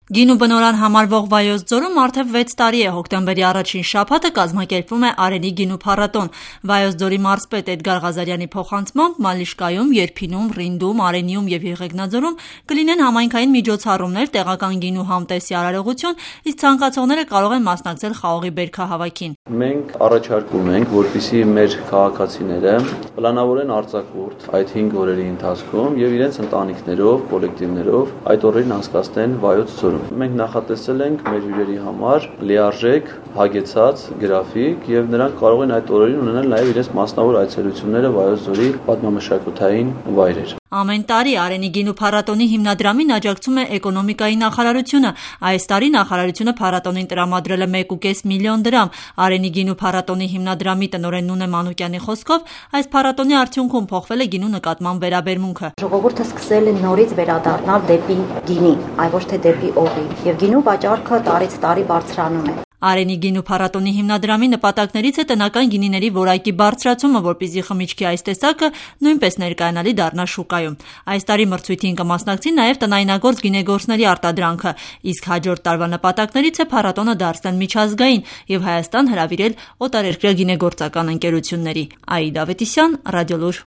Գինու բնորան համարվող Վայոց ձորում արդեն 6 տարի է հոկտեմբերի առաջին շաբաթը կազմակերպվում է Արենի գինու փառատոն։ Վայոց ձորի մարզպետ Էդգար Ղազարյանի փոխանցմամբ Մալիշկայում, Երփինում, Ռինդում, Արենիում եւ Եղեգնաձորում կլինեն համայնքային միջոցառումներ, տեղական գինու համտեսի արարողություն, իսկ ցանկացողները կարող են մասնակցել խաղողի բերքահավաքին։ Մենք առաջարկում ենք, որպեսզի մեր քաղաքացիները պլանավորեն արձակուրդ այդ 5 օրերի ընթացքում եւ իրենց ընտանիքներով, կոլեկտիվներով այդ օրերին անցկացնեն Վայոց ձորում։ Մենք նախատեսել ենք մեր հյուրերի համար լիարժեք, հագեցած գրաֆիկ եւ նրանք կարող են այդ օրերին ունենալ նաեւ իրենց մասնավոր այցելությունները Վայոց ձորի պատմամշակութային վայրեր։ Ամեն տարի Արենի գինու փառատոնի հիմնադրամին աջակցում է էկոնոմիկայի նախարարությունը։ Այս տարի նախարարությունը փառատոնին տրամադրել է 1.5 միլիոն դրամ։ Արենի գինու փառատոնի հիմնադրամի տնօրեն Նունե Մանուկյանի խոսքով, այս փառատոնի արդյունքում փոխվել է գինու նկատմամբ վերաբերմունքը։ Ժողովուրդը սկսել է նորից վերադառնալ դեպի գինի, այլ ոչ թե դեպի օղի, եւ գինու վաճառքը տարից տարի բարձրանում է։ Արենի գինու փառատոնի հիմնադրամի նպատակներից է տնական գինիների որակի բարձրացումը, որպեսզի խմիչքի այս տեսակը նույնպես ներկայանալի դառնա շուկայում։ Այս տարի մրցույթին կմասնակցի նաև տնայնագործ գինեգործների արտադրանքը, իսկ հաջորդ տարվա նպատակներից է փառատոնը դարձնել միջազգային եւ Հայաստան հրավիրել օտարերկրյա գինեգործական ընկերությունների։ Աիդա Ավետիսյան, Ռադիոլուր։